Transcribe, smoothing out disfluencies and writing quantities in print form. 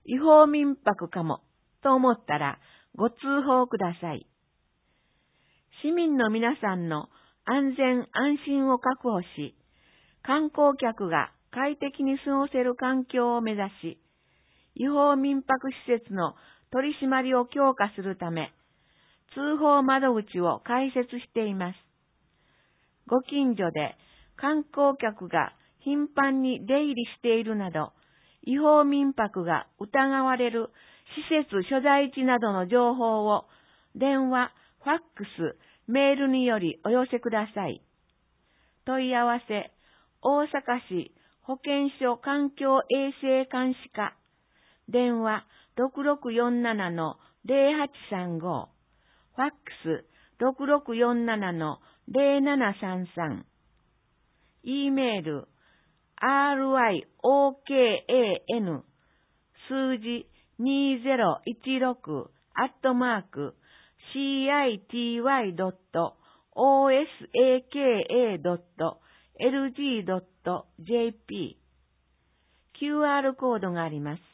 違法民泊かもと思ったらご通報ください。市民の皆さんの安全安心を確保し、観光客が快適に過ごせる環境を目指し、違法民泊施設の取り締まりを強化するため、通報窓口を開設しています。ご近所で観光客が頻繁に出入りしているなど、違法民泊が疑われる施設所在地などの情報を電話、ファックス、メールによりお寄せください。問い合わせ、大阪市保健所環境衛生監視課、電話 6647-0835、ファックス 6647-0733、E メール、ryokan 数字2016 @city.osaka.lg.jp、QR コードがあります。